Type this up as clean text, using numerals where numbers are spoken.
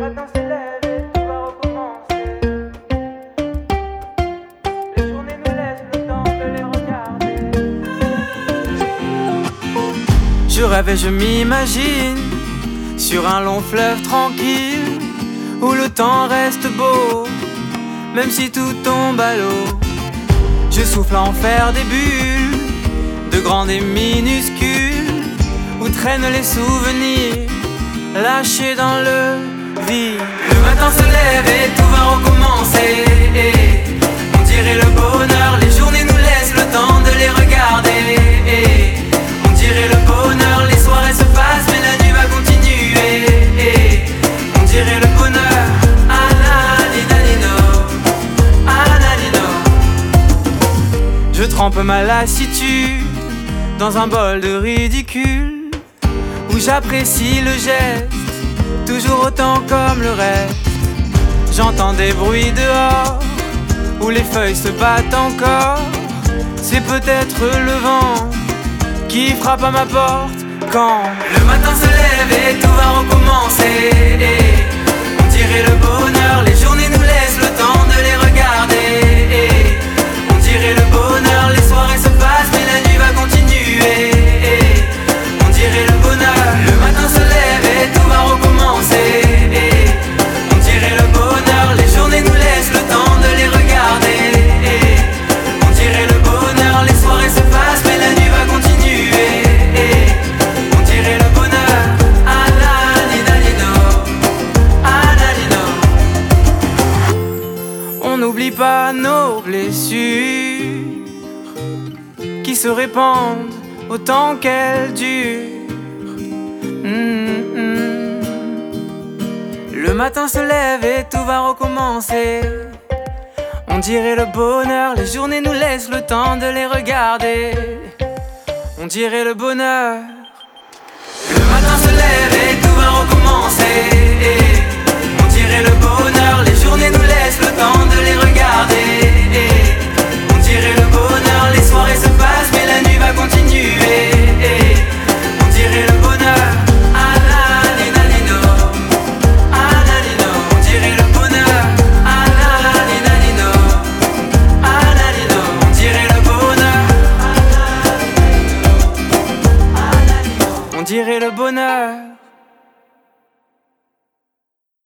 matin se lève et tout va recommencer. Les journées nous laissent le temps de les regarder. Je rêve et je m'imagine sur un long fleuve tranquille où le temps reste beau, même si tout tombe à l'eau. Je souffle à en faire des bulles, de grandes et minuscules, où traînent les souvenirs lâchés dans le vide. Le matin se lève et tout va recommencer. On dirait le bonheur, les journées nous laissent le temps de les regarder. On dirait le bonheur, les soirées se passent mais la nuit va continuer. On dirait le bonheur, ananino, ananino. Je trempe ma lassitude dans un bol de ridicule, où j'apprécie le geste, toujours autant comme le reste. J'entends des bruits dehors, où les feuilles se battent encore. C'est peut-être le vent qui frappe à ma porte quand le matin se lève et tout va recommencer. On dirait le bonheur, les journées nous laissent le temps de les regarder. On dirait le bonheur, les soirées se passent mais la nuit va continuer. On dirait le bonheur, le matin se lève et tout va recommencer. On dirait le bonheur, les journées nous laissent le temps de les regarder. On dirait le bonheur, les soirées se passent mais la nuit va continuer. On dirait le bonheur, ananino, ananino. On n'oublie pas nos blessures qui se répandent autant qu'elles durent. Le matin se lève et tout va recommencer. On dirait le bonheur, les journées nous laissent le temps de les regarder. On dirait le bonheur. Le matin se lève et tout va recommencer. On dirait le bonheur, les journées nous laissent le temps de les regarder.